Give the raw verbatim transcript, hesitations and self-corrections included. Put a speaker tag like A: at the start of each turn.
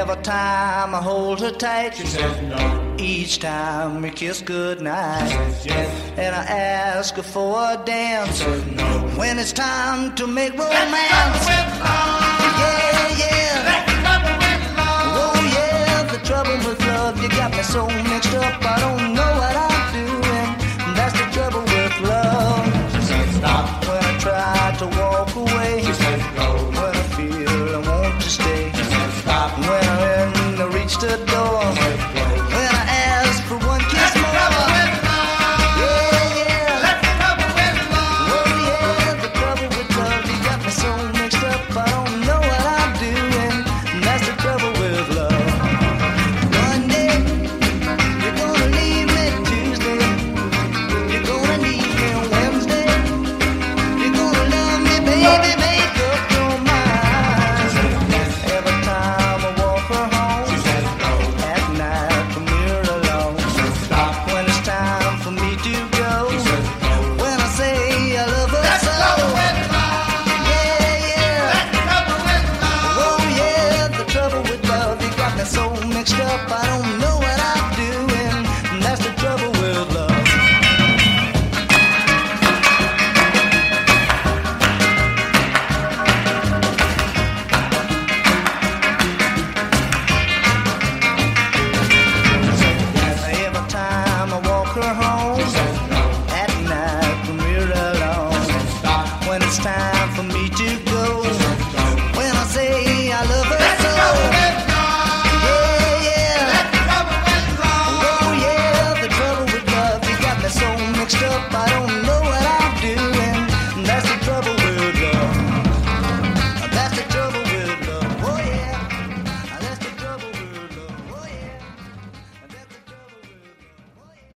A: Every time I hold her tight,
B: She says no.
A: each time we kiss goodnight.
B: She says yes.
A: And I ask her for a dance.
B: She says no.
A: When it's time to make
B: That's the trouble
A: romance.
B: with love.
A: Yeah, yeah.
B: That's the trouble with love.
A: Oh yeah, the trouble with love. You got me so mixed up, I don't know what I'm doing. That's the trouble with love.
B: She says stop.
A: When I try to walk away,
B: She says go.
A: when I feel I want to stay,
B: She says stop.
A: when I'm in, I reach the door,
B: She says go.
A: when I ask for one kiss
B: That's the
A: more.
B: trouble with love.
A: Yeah, yeah.
B: That's the trouble with love.
A: Oh yeah, the trouble with love. You got me so mixed up, I don't know what I'm doing. That's the trouble with love. One day you're gonna leave me Tuesday. You're gonna leave me Wednesday. You're gonna love me, baby, make up your mind.
B: She says yes.
A: Every time I walk her home
B: She says no.
A: at night, when we're alone.
B: She says stop.
A: When it's time for me to go,
B: She says no.
A: when I say I love her
B: That's the
A: so.
B: trouble with love.
A: Yeah, yeah.
B: That's the trouble with love.
A: Oh yeah, the trouble with love. You got me so mixed up, I